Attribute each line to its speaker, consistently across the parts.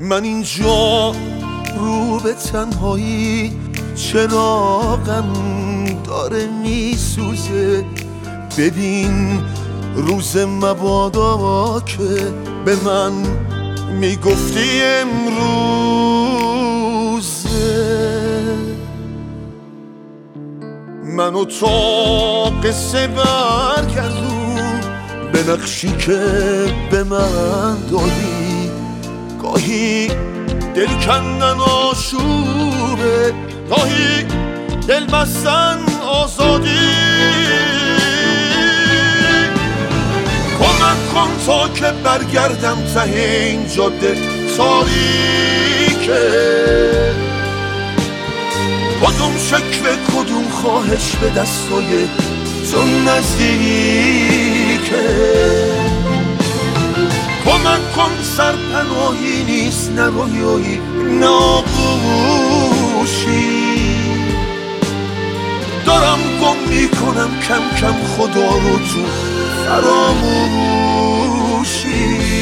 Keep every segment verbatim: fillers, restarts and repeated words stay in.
Speaker 1: من اینجا رو به تنهایی چراغم داره میسوزه. ببین روز مبادا که به من میگفتی امروزه. منو تا قصه برگردون به نقشی که به من دادی. گاهی دل کندن آشوبه، گاهی دل بستن آزادی. کمک کن تا که برگردم ته این جاده تاریکه. کدوم شکوه کدوم خواهش به دستای تو نزدیکه. کمک کن سرپناهی نیست نه رویایی نه آغوشی. دارم گم میکنم کم کم خدا رو تو فراموشی.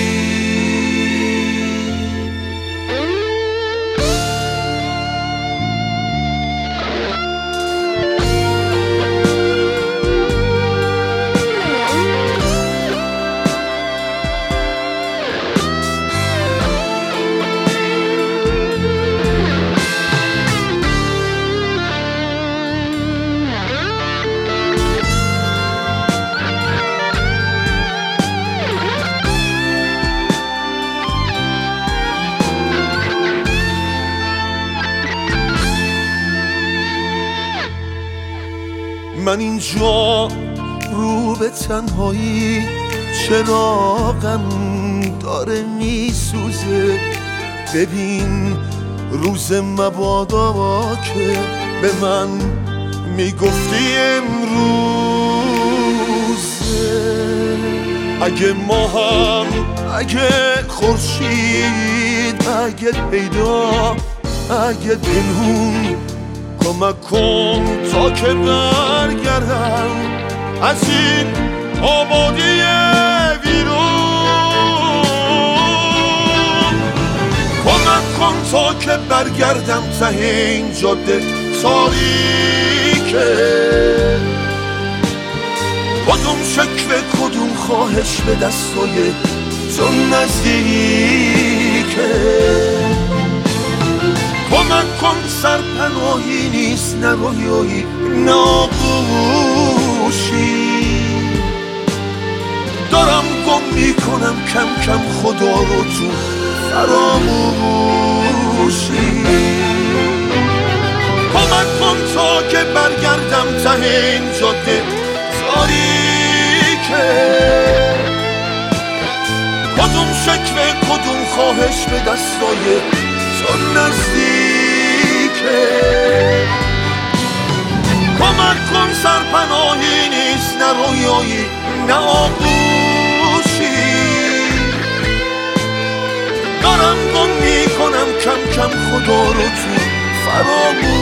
Speaker 1: من اینجا رو به تنهایی چراغم داره میسوزه. ببین روز مبادا که به من میگفتی امروزه. اگه ما هم اگه خورشید اگه پیدا اگه پنهون، کمک کن تا که برگردم از این آبادی ویرون. کمک کن تا که برگردم ته این جاده تاریکه. کدوم شکوه کدوم خواهش به دستای تو نزدیکه. کمک کن سرپناهی نیست نه رویایی نه آغوشی. دارم گم میکنم کم کم خدا رو تو فراموشی. کمک کن تا که برگردم ته این جاده تاریکه. کدوم شکوه کدوم خواهش به دستای تو نزدیکه. کمک کن سرپناهی نیست نه رویایی نه آغوشی. دارم گم میکنم کم کم خدا رو تو فراموشی.